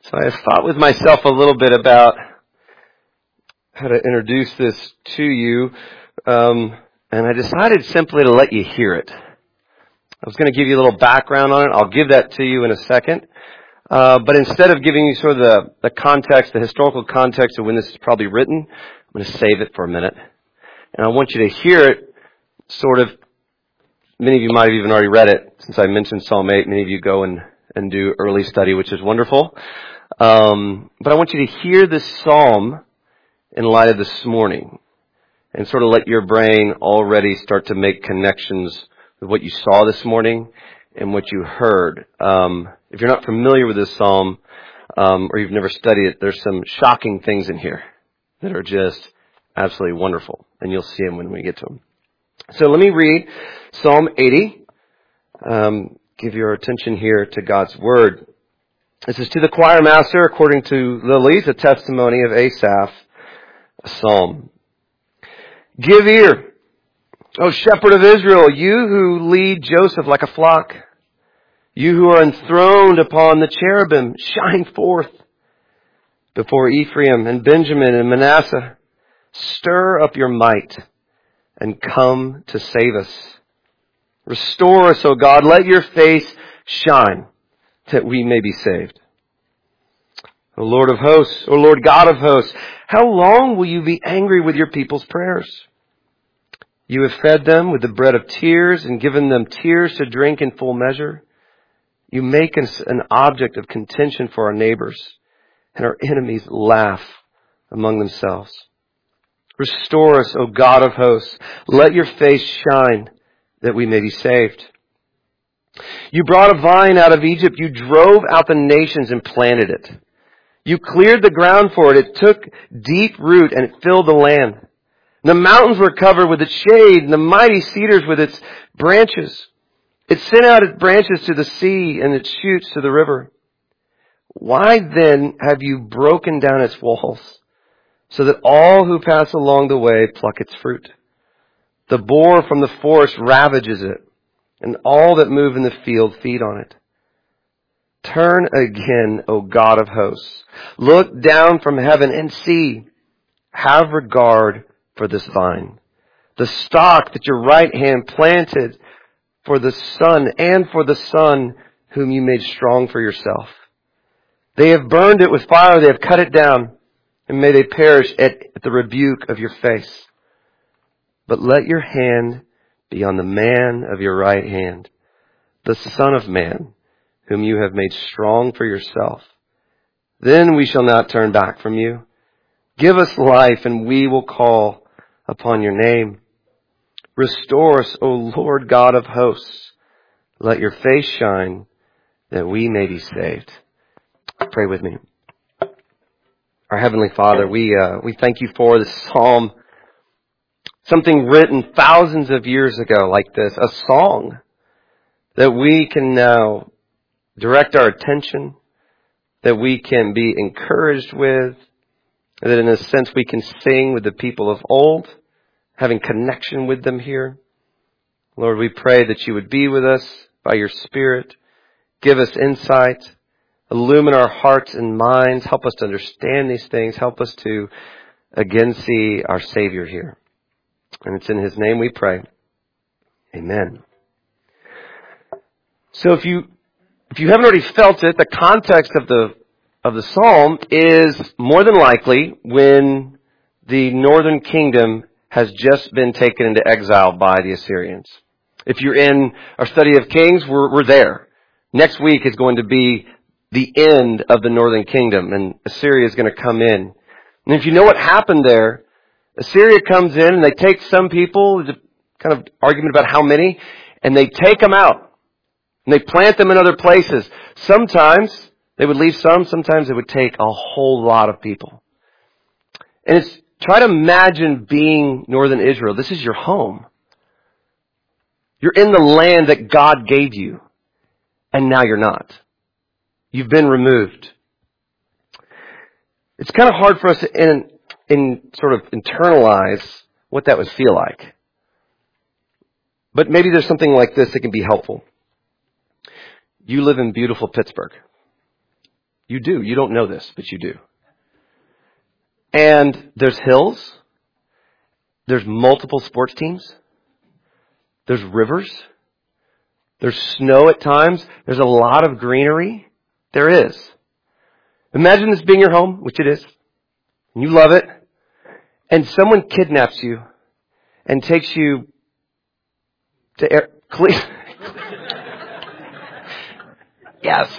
So I thought with myself a little bit about how to introduce this to you, and I decided simply to let you hear it. I was going to give you a little background on it. I'll give that to you in a second. But instead of giving you sort of the context, the historical context of when this is probably written, I'm going to save it for a minute. And I want you to hear it sort of, many of you might have even already read it since I mentioned Psalm 8. Many of you go and do early study, which is wonderful. But I want you to hear this psalm in light of this morning and sort of let your brain already start to make connections with what you saw this morning and what you heard. If you're not familiar with this psalm, or you've never studied it, there's some shocking things in here that are just absolutely wonderful. And you'll see them when we get to them. So let me read Psalm 80. Give your attention here to God's Word. This is to the choir master, according to Lilies, a testimony of Asaph, a psalm. Give ear, O shepherd of Israel, you who lead Joseph like a flock. You who are enthroned upon the cherubim, shine forth before Ephraim and Benjamin and Manasseh. Stir up your might and come to save us. Restore us, O God. Let your face shine that we may be saved. O Lord of hosts, O Lord God of hosts, how long will you be angry with your people's prayers? You have fed them with the bread of tears and given them tears to drink in full measure. You make us an object of contention for our neighbors, and our enemies laugh among themselves. Restore us, O God of hosts. Let your face shine that we may be saved. You brought a vine out of Egypt. You drove out the nations and planted it. You cleared the ground for it. It took deep root and it filled the land. The mountains were covered with its shade and the mighty cedars with its branches. It sent out its branches to the sea and its shoots to the river. Why then have you broken down its walls so that all who pass along the way pluck its fruit? The boar from the forest ravages it, and all that move in the field feed on it. Turn again, O God of hosts. Look down from heaven and see. Have regard for this vine, the stock that your right hand planted for the son and for the son whom you made strong for yourself. They have burned it with fire. They have cut it down, and may they perish at the rebuke of your face. But let your hand be on the man of your right hand, the Son of Man, whom you have made strong for yourself. Then we shall not turn back from you. Give us life, and we will call upon your name. Restore us, O Lord God of hosts. Let your face shine, that we may be saved. Pray with me. Our Heavenly Father, we thank you for this psalm. Something written thousands of years ago like this, a song that we can now direct our attention, that we can be encouraged with, that in a sense we can sing with the people of old, having connection with them here. Lord, we pray that you would be with us by your Spirit, give us insight, illumine our hearts and minds, help us to understand these things, help us to again see our Savior here. And it's in His name we pray. Amen. So if you haven't already felt it, the context of the psalm is more than likely when the northern kingdom has just been taken into exile by the Assyrians. If you're in our study of Kings, we're there. Next week is going to be the end of the northern kingdom, and Assyria is going to come in. And if you know what happened there, Assyria comes in and they take some people, there's a kind of argument about how many, and they take them out. And they plant them in other places. Sometimes they would leave some, sometimes they would take a whole lot of people. And try to imagine being northern Israel. This is your home. You're in the land that God gave you, and now you're not. You've been removed. It's kind of hard for us to sort of internalize what that would feel like. But maybe there's something like this that can be helpful. You live in beautiful Pittsburgh. You do. You don't know this, but you do. And there's hills. There's multiple sports teams. There's rivers. There's snow at times. There's a lot of greenery. There is. Imagine this being your home, which it is. And you love it. And someone kidnaps you and takes you to Yes.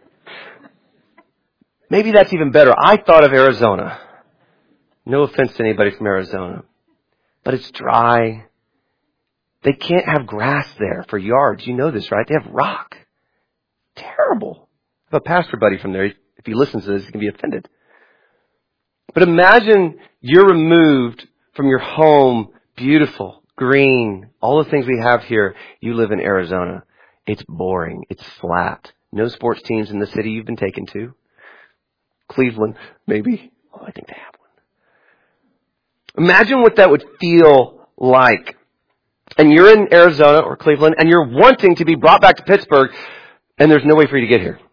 Maybe that's even better. I thought of Arizona. No offense to anybody from Arizona. But it's dry. They can't have grass there for yards. You know this, right? They have rock. Terrible. I have a pastor buddy from there. If he listens to this, he can be offended. But imagine you're removed from your home, beautiful, green, all the things we have here. You live in Arizona. It's boring. It's flat. No sports teams in the city you've been taken to. Cleveland, maybe. Oh, I think they have one. Imagine what that would feel like. And you're in Arizona or Cleveland, and you're wanting to be brought back to Pittsburgh, and there's no way for you to get here.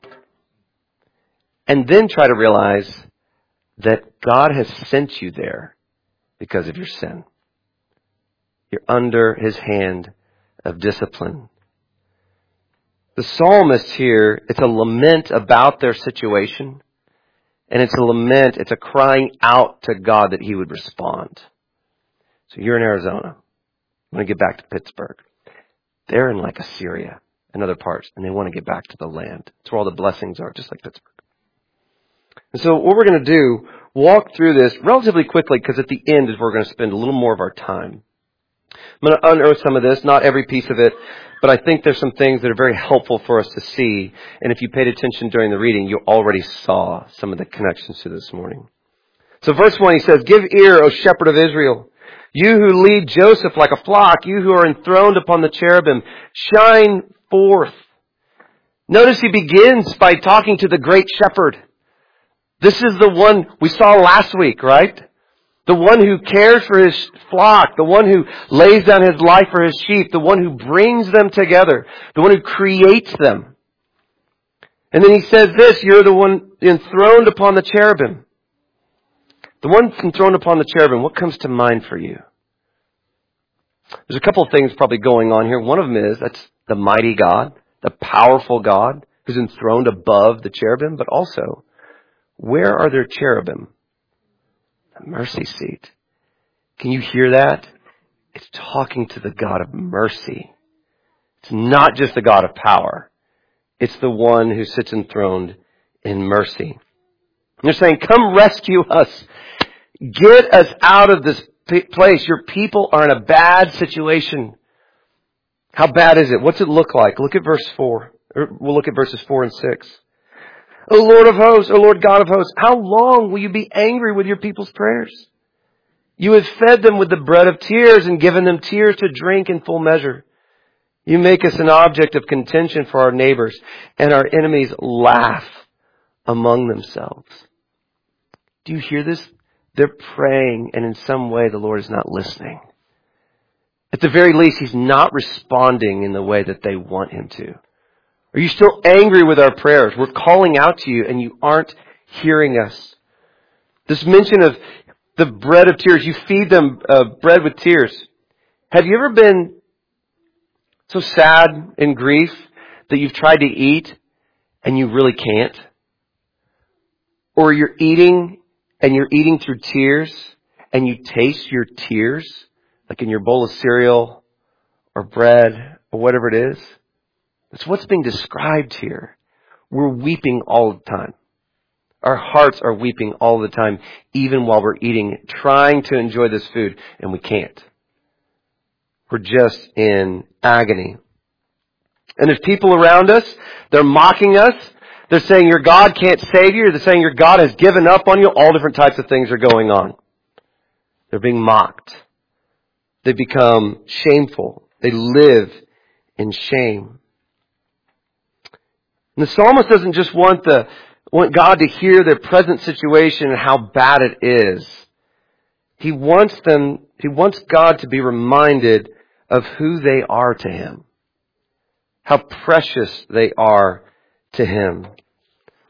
And then try to realize that God has sent you there because of your sin. You're under His hand of discipline. The psalmist here, it's a lament about their situation. And it's a lament, it's a crying out to God that He would respond. So you're in Arizona. You want to get back to Pittsburgh. They're in like Assyria and other parts, and they want to get back to the land. It's where all the blessings are, just like Pittsburgh. And so what we're going to do, walk through this relatively quickly, because at the end is where we're going to spend a little more of our time. I'm going to unearth some of this, not every piece of it, but I think there's some things that are very helpful for us to see. And if you paid attention during the reading, you already saw some of the connections to this morning. So verse 1, he says, "Give ear, O shepherd of Israel, you who lead Joseph like a flock, you who are enthroned upon the cherubim, shine forth." Notice he begins by talking to the great shepherd. This is the one we saw last week, right? The one who cares for his flock, the one who lays down his life for his sheep, the one who brings them together, the one who creates them. And then he says this, you're the one enthroned upon the cherubim. The one enthroned upon the cherubim, what comes to mind for you? There's a couple of things probably going on here. One of them is, that's the mighty God, the powerful God who's enthroned above the cherubim, but also, where are their cherubim? The mercy seat. Can you hear that? It's talking to the God of mercy. It's not just the God of power. It's the one who sits enthroned in mercy. And they're saying, come rescue us. Get us out of this place. Your people are in a bad situation. How bad is it? What's it look like? Look at verse 4. We'll look at verses 4 and 6. O Lord of hosts, O Lord God of hosts, how long will you be angry with your people's prayers? You have fed them with the bread of tears and given them tears to drink in full measure. You make us an object of contention for our neighbors, and our enemies laugh among themselves. Do you hear this? They're praying, and in some way the Lord is not listening. At the very least, He's not responding in the way that they want Him to. Are you still angry with our prayers? We're calling out to you and you aren't hearing us. This mention of the bread of tears, you feed them bread with tears. Have you ever been so sad in grief that you've tried to eat and you really can't? Or you're eating and you're eating through tears and you taste your tears, like in your bowl of cereal or bread or whatever it is? That's what's being described here. We're weeping all the time. Our hearts are weeping all the time, even while we're eating, trying to enjoy this food, and we can't. We're just in agony. And there's people around us. They're mocking us. They're saying your God can't save you. They're saying your God has given up on you. All different types of things are going on. They're being mocked. They become shameful. They live in shame. And the psalmist doesn't just want God to hear their present situation and how bad it is. He wants God to be reminded of who they are to Him. How precious they are to Him.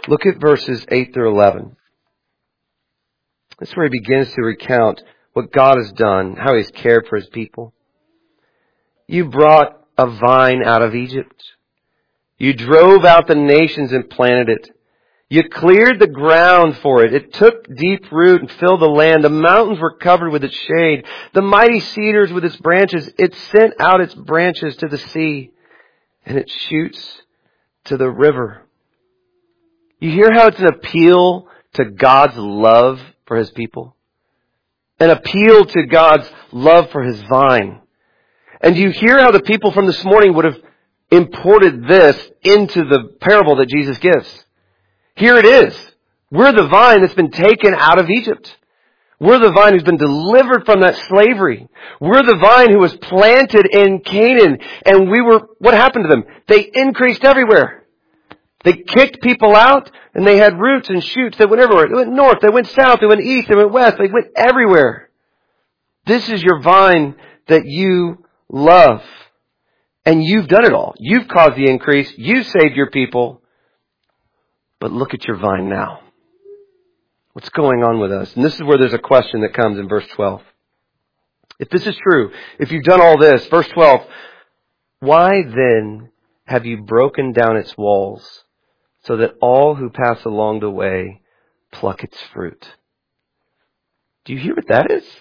Look at verses 8 through 11. This is where he begins to recount what God has done, how he's cared for his people. You brought a vine out of Egypt. You drove out the nations and planted it. You cleared the ground for it. It took deep root and filled the land. The mountains were covered with its shade. The mighty cedars with its branches. It sent out its branches to the sea, and its shoots to the river. You hear how it's an appeal to God's love for his people? An appeal to God's love for his vine. And you hear how the people from this morning would have imported this into the parable that Jesus gives. Here it is. We're the vine that's been taken out of Egypt. We're the vine who's been delivered from that slavery. We're the vine who was planted in Canaan. And what happened to them? They increased everywhere. They kicked people out and they had roots and shoots that went everywhere. They went north, they went south, they went east, they went west, they went everywhere. This is your vine that you love. And you've done it all. You've caused the increase. You've saved your people. But look at your vine now. What's going on with us? And this is where there's a question that comes in verse 12. If this is true, if you've done all this, verse 12, why then have you broken down its walls so that all who pass along the way pluck its fruit? Do you hear what that is?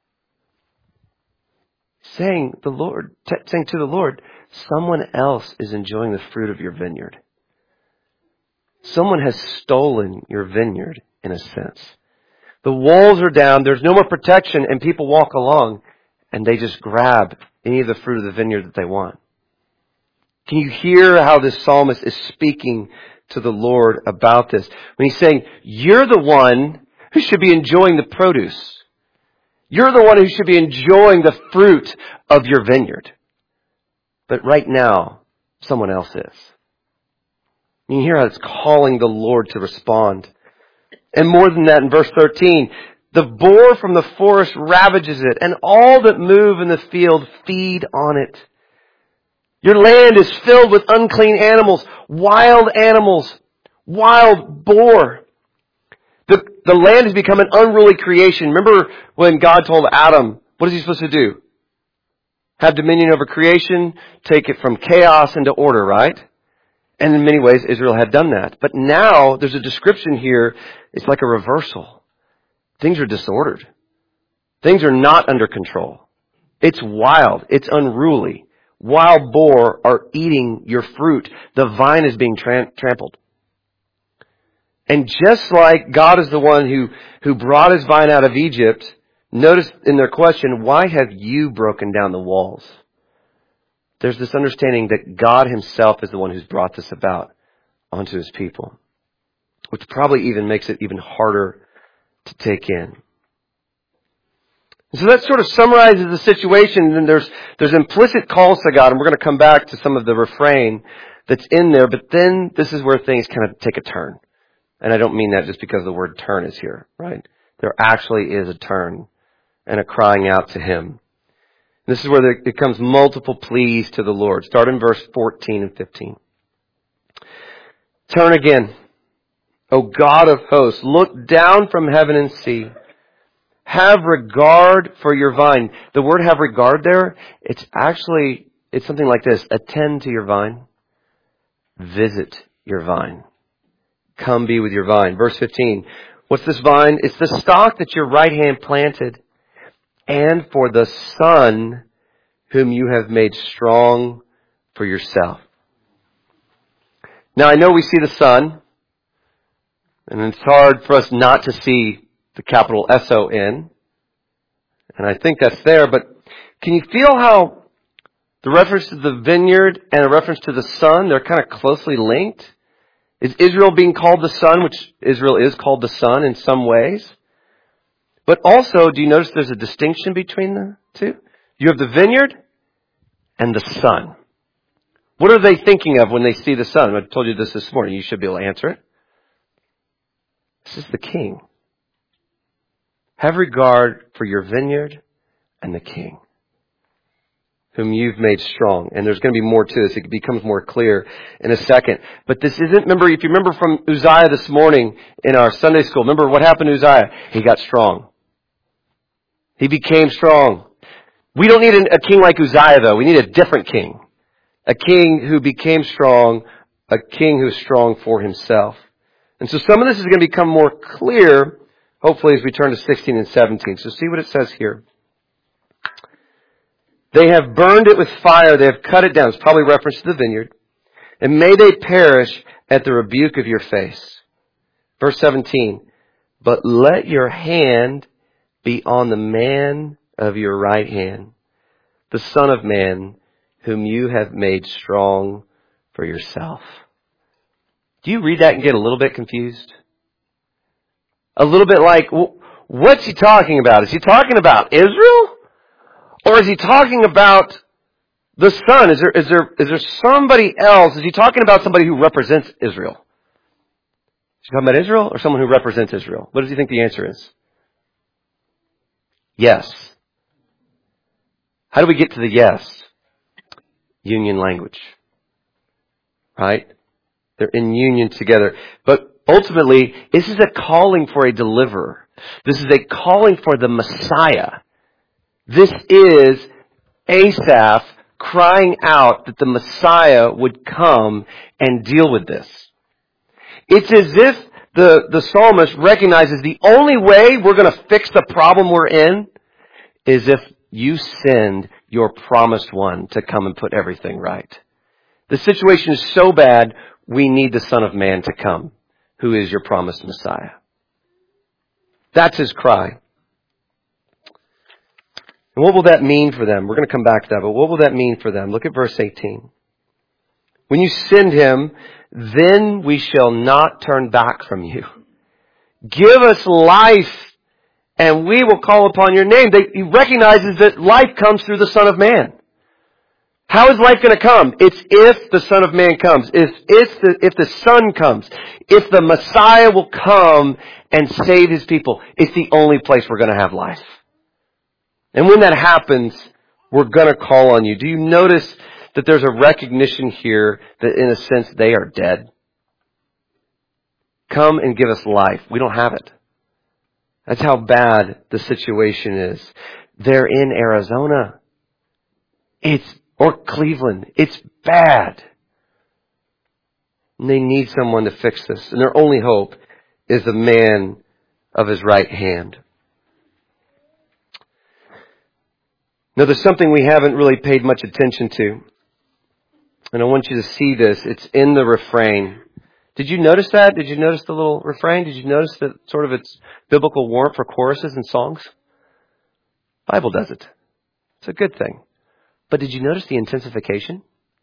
Saying to the Lord, someone else is enjoying the fruit of your vineyard. Someone has stolen your vineyard, in a sense. The walls are down, there's no more protection, and people walk along, and they just grab any of the fruit of the vineyard that they want. Can you hear how this psalmist is speaking to the Lord about this? When he's saying, you're the one who should be enjoying the produce. You're the one who should be enjoying the fruit of your vineyard. But right now, someone else is. You hear how it's calling the Lord to respond. And more than that, in verse 13, the boar from the forest ravages it, and all that move in the field feed on it. Your land is filled with unclean animals, wild boar. The land has become an unruly creation. Remember when God told Adam, what is he supposed to do? Have dominion over creation, take it from chaos into order, right? And in many ways, Israel had done that. But now, there's a description here, it's like a reversal. Things are disordered. Things are not under control. It's wild. It's unruly. Wild boar are eating your fruit. The vine is being trampled. And just like God is the one who brought his vine out of Egypt, notice in their question, why have you broken down the walls? There's this understanding that God himself is the one who's brought this about onto his people, which probably even makes it even harder to take in. So that sort of summarizes the situation, and there's implicit calls to God, and we're going to come back to some of the refrain that's in there, but then this is where things kind of take a turn. And I don't mean that just because the word turn is here, right? There actually is a turn and a crying out to him. This is where it comes multiple pleas to the Lord. Start in verse 14 and 15. Turn again, O God of hosts, look down from heaven and see. Have regard for your vine. The word have regard there, it's something like this. Attend to your vine. Visit your vine. Come be with your vine. Verse 15. What's this vine? It's the stock that your right hand planted. And for the son whom you have made strong for yourself. Now I know we see the sun, and it's hard for us not to see the capital S-O-N. And I think that's there, but can you feel how the reference to the vineyard and a reference to the sun, they're kind of closely linked? Is Israel being called the son, which Israel is called the son in some ways? But also, do you notice there's a distinction between the two? You have the vineyard and the sun. What are they thinking of when they see the sun? I told you this morning. You should be able to answer it. This is the king. Have regard for your vineyard and the king. whom you've made strong. And there's going to be more to this. It becomes more clear in a second. But this isn't, if you remember from Uzziah this morning in our Sunday school, remember what happened to Uzziah? He got strong. He became strong. We don't need a king like Uzziah, though. We need a different king. A king who became strong, a king who's strong for himself. And so some of this is going to become more clear, hopefully, as we turn to 16 and 17. So see what it says here. They have burned it with fire. They have cut it down. It's probably reference to the vineyard. And may they perish at the rebuke of your face. Verse 17. But let your hand be on the man of your right hand, the Son of Man, whom you have made strong for yourself. Do you read that and get a little bit confused? A little bit like, what's he talking about? Is he talking about Israel? Or is he talking about the Son? Is there somebody else? Is he talking about somebody who represents Israel? Is he talking about Israel or someone who represents Israel? What does he think the answer is? Yes. How do we get to the yes? Union language. Right? They're in union together. But ultimately, this is a calling for a deliverer. This is a calling for the Messiah. This is Asaph crying out that the Messiah would come and deal with this. It's as if the psalmist recognizes the only way we're going to fix the problem we're in is if you send your promised one to come and put everything right. The situation is so bad, we need the Son of Man to come, who is your promised Messiah. That's his cry. And what will that mean for them? We're going to come back to that, but what will that mean for them? Look at verse 18. When you send him, then we shall not turn back from you. Give us life, and we will call upon your name. He recognizes that life comes through the Son of Man. How is life going to come? It's if the Son of Man comes. If the Son comes. If the Messiah will come and save his people. It's the only place we're going to have life. And when that happens, we're going to call on you. Do you notice that there's a recognition here that in a sense they are dead? Come and give us life. We don't have it. That's how bad the situation is. They're in Arizona. Or Cleveland. It's bad. And they need someone to fix this. And their only hope is the man of his right hand. Now there's something we haven't really paid much attention to. And I want you to see this. It's in the refrain. Did you notice that? Did you notice the little refrain? Did you notice that sort of its biblical warmth for choruses and songs? The Bible does it. It's a good thing. But did you notice the intensification?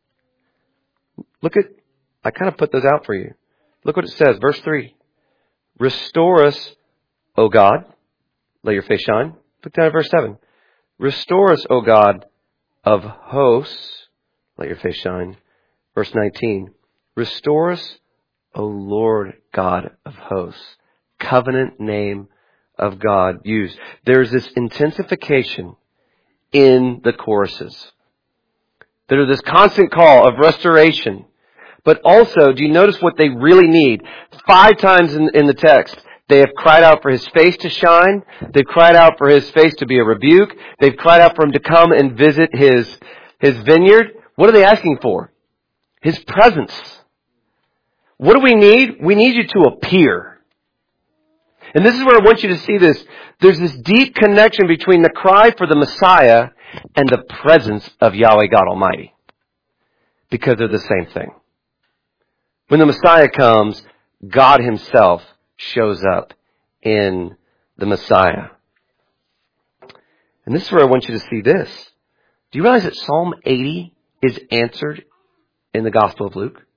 I kind of put those out for you. Look what it says. Verse 3. Restore us, O God. Let your face shine. Look down at verse 7. Restore us, O God of hosts. Let your face shine. Verse 19. Restore us, O Lord God of hosts. Covenant name of God used. There's this intensification in the choruses. There's this constant call of restoration. But also, do you notice what they really need? 5 times in the text, they have cried out for his face to shine. They've cried out for his face to be a rebuke. They've cried out for him to come and visit his vineyard. What are they asking for? His presence. What do we need? We need you to appear. And this is where I want you to see this. There's this deep connection between the cry for the Messiah and the presence of Yahweh God Almighty. Because they're the same thing. When the Messiah comes, God himself shows up in the Messiah. And this is where I want you to see this. Do you realize that Psalm 80 is answered in the Gospel of Luke?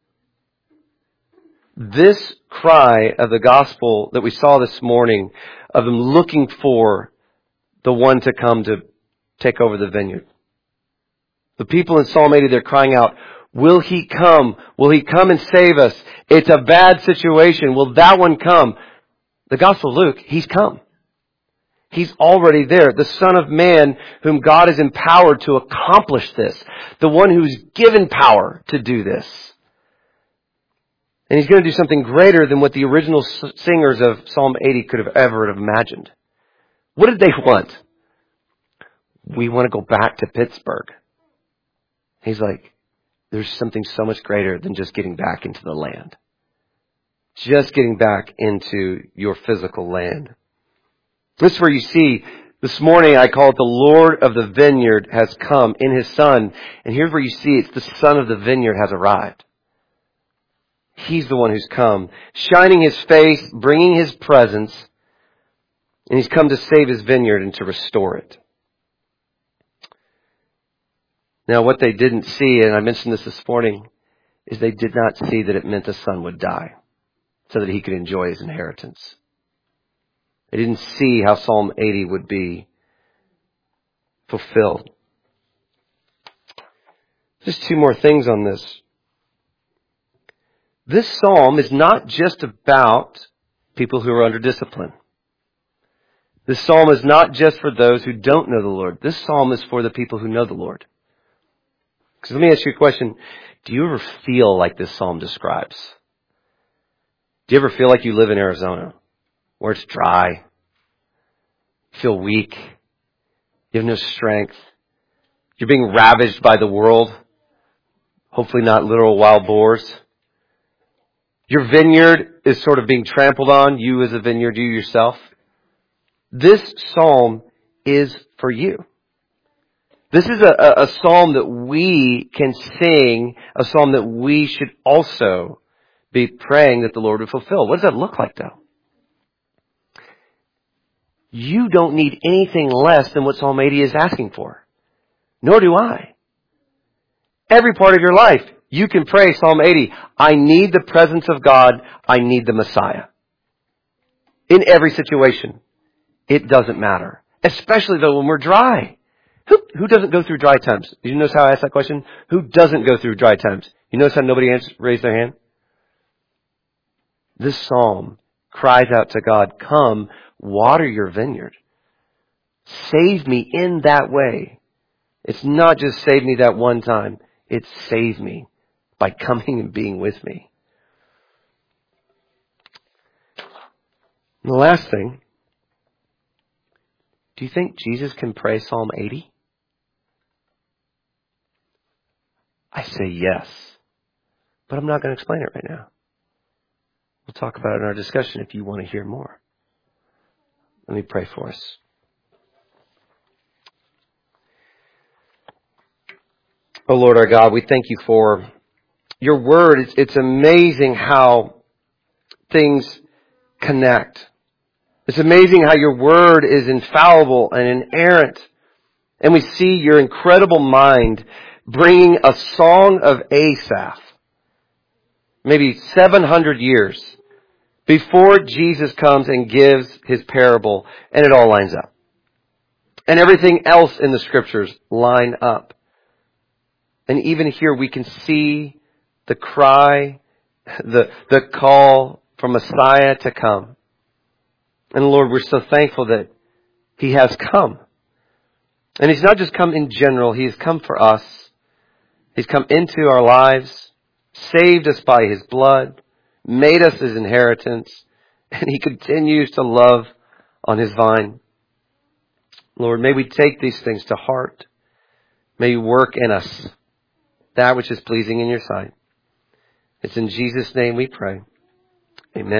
This cry of the gospel that we saw this morning, of them looking for the one to come to take over the vineyard. The people in Psalm 80, they're crying out, will he come? Will he come and save us? It's a bad situation. Will that one come? The Gospel of Luke, he's come. He's already there. The Son of Man whom God has empowered to accomplish this. The one who's given power to do this. And He's going to do something greater than what the original singers of Psalm 80 could have ever imagined. What did they want? We want to go back to Pittsburgh. He's like, there's something so much greater than just getting back into the land. Just getting back into your physical land. This is where you see, this morning I call it the Lord of the vineyard has come in His Son. And here's where you see it's the Son of the vineyard has arrived. He's the one who's come, shining His face, bringing His presence, and He's come to save His vineyard and to restore it. Now what they didn't see, and I mentioned this morning, is they did not see that it meant the Son would die so that He could enjoy His inheritance. They didn't see how Psalm 80 would be fulfilled. Just two more things on this. This psalm is not just about people who are under discipline. This psalm is not just for those who don't know the Lord. This psalm is for the people who know the Lord. Because let me ask you a question. Do you ever feel like this psalm describes? Do you ever feel like you live in Arizona, where it's dry, you feel weak, you have no strength, you're being ravaged by the world, hopefully not literal wild boars? Your vineyard is sort of being trampled on, you as a vineyard, you yourself. This psalm is for you. This is a psalm that we can sing, a psalm that we should also be praying that the Lord would fulfill. What does that look like, though? You don't need anything less than what Psalm 80 is asking for. Nor do I. Every part of your life, you can pray Psalm 80. I need the presence of God. I need the Messiah. In every situation. It doesn't matter. Especially though when we're dry. Who doesn't go through dry times? Did you notice how I asked that question? Who doesn't go through dry times? You notice how nobody raised their hand? This psalm cries out to God, come, water your vineyard. Save me in that way. It's not just save me that one time. It's save me by coming and being with me. And the last thing, do you think Jesus can pray Psalm 80? I say yes, but I'm not going to explain it right now. We'll talk about it in our discussion if you want to hear more. Let me pray for us. Oh Lord our God, we thank you for your word. It's amazing how things connect. It's amazing how your word is infallible and inerrant. And we see your incredible mind bringing a song of Asaph, maybe 700 years before Jesus comes and gives his parable, and it all lines up. And everything else in the scriptures line up. And even here we can see the cry, the call for Messiah to come. And Lord, we're so thankful that He has come. And He's not just come in general, He has come for us. He's come into our lives, saved us by His blood, made us His inheritance, and He continues to love on His vine. Lord, may we take these things to heart. May You work in us that which is pleasing in Your sight. It's in Jesus' name we pray.